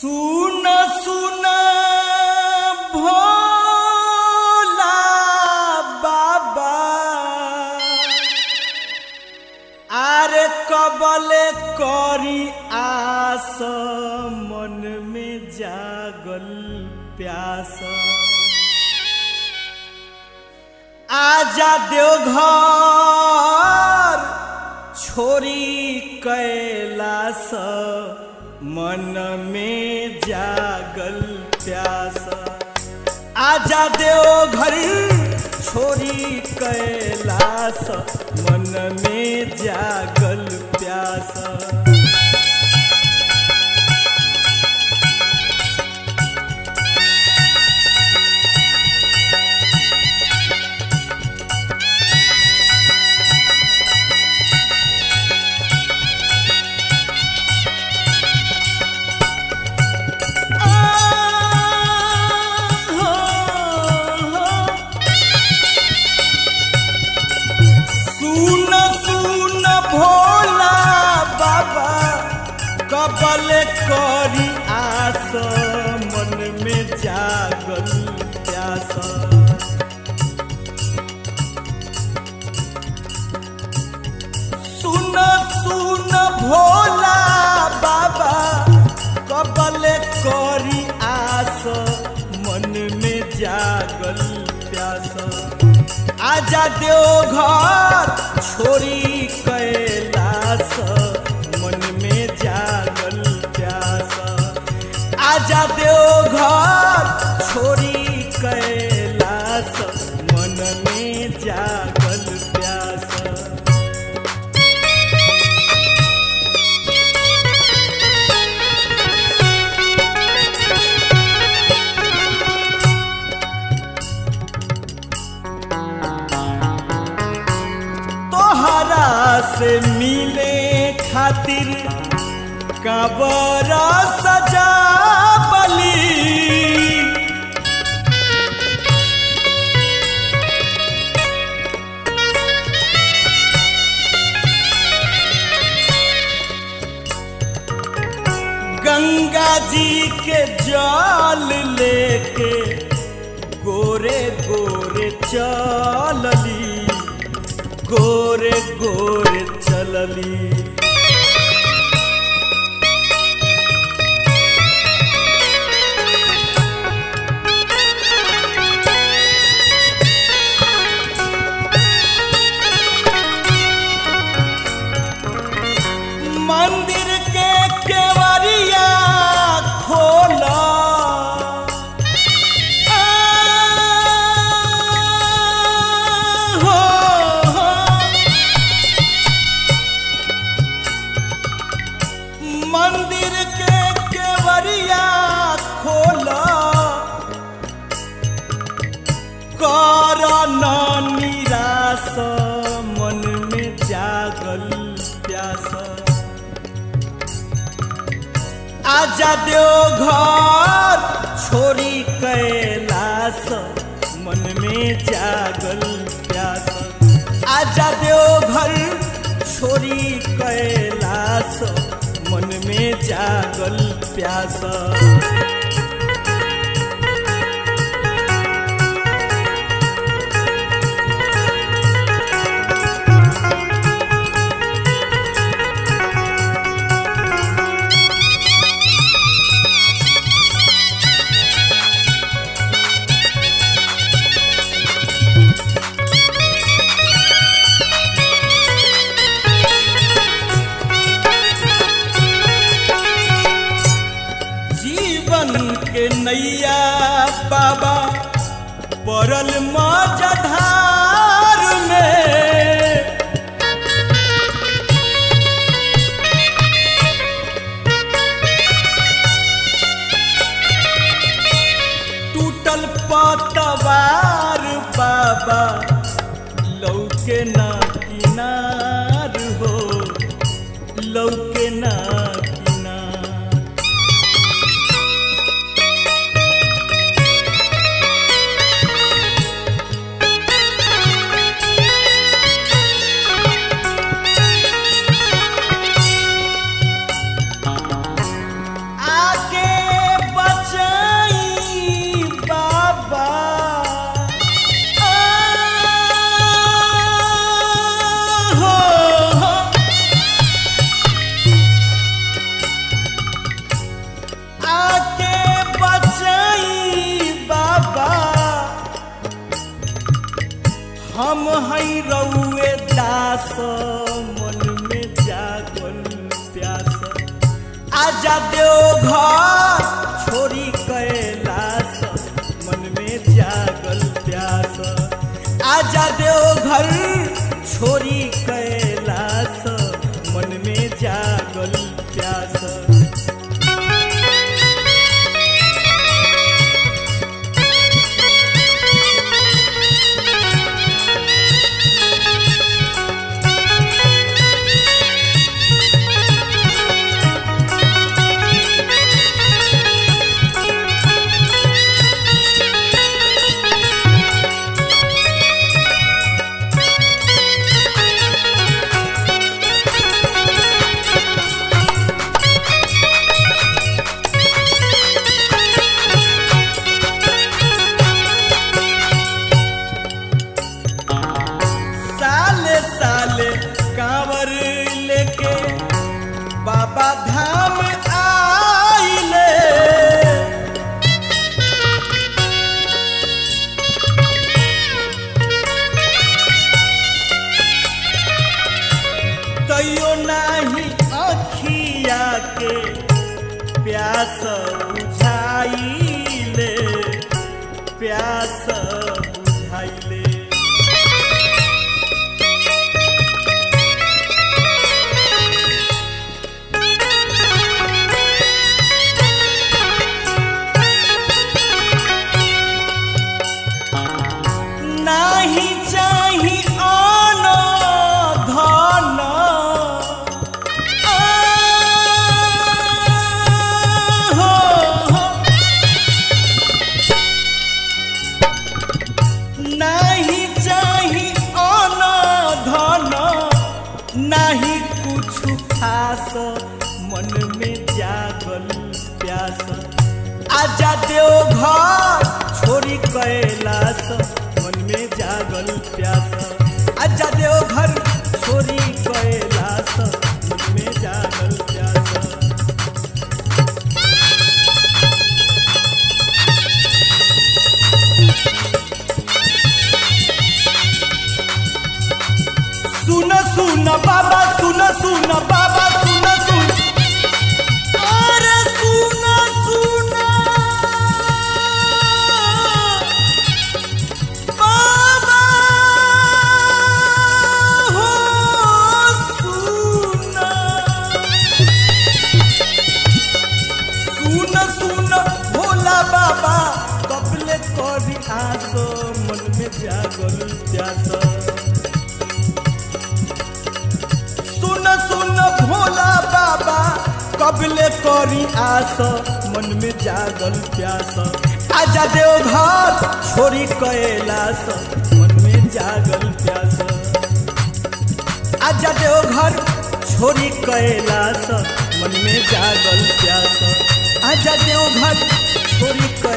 सुन सुन भोला बाबा आरे कबले करी आस मन में जागल प्यास आजा देवघर छोरी कैलास मन में जागल प्यास आजा देवघर छोरी कैलास मन में जागल प्यास कबल करी आस मन में जागल प्यास सुन सुन भोला बाबा कबल करी आस मन में जागल प्यास आजा देवघर छोरी कैलास मन में जागल प्यास आजा देवघर छोरी कैलास मन में जागल प्यास तोहरा से मिले खातिर काबर सजा बली गंगा जी के जल लेके गोरे गोरे चलली गोरे गोरे चलली मंदिर के केवड़िया खोला मंदिर के केवड़िया खोला कर न निराश मन में जागल प्यास आजा देवघर छोरी कैलास मन में जागल प्यास आजा देवघर छोरी कैलास मन में जागल प्यास के नैया बाबा पड़ल मझधार में टूटल पतवार बाबा लौके ना किनार हो लौके ना आगे आजा देवघर छोरी कैलाश मन में जागल प्यास आजा देवघर छोरी कैलाश मन में जागल प्यास कांवर लेके बाबा धाम आइले तैयो नाही अखिया के प्यास बुझाइले प्यास बुझाइले नाही चाही आन धन नाही चाही आन धन नाही कुछ खास मन में जागल प्यास आजा देवघर छोरी कैलाश मन में जागल प्यास आजा देवघर छोरी कैलाश मन में जागल प्यास सुन सुन बाबा सुन सुन बाबा सुन सुन अरे सुन सुन बाबा हो सुन सुन सुन भोला बाबा कबले करी आसो मन में जागल प्यास सुन सुन भोला बाबा कबले करी आस मन में जागल प्यास आजा देवघर छोरी कैलाश मन में जागल प्यास आजा देवघर छोरी कैलाश मन में जागल प्यास आजा देवघर छोरी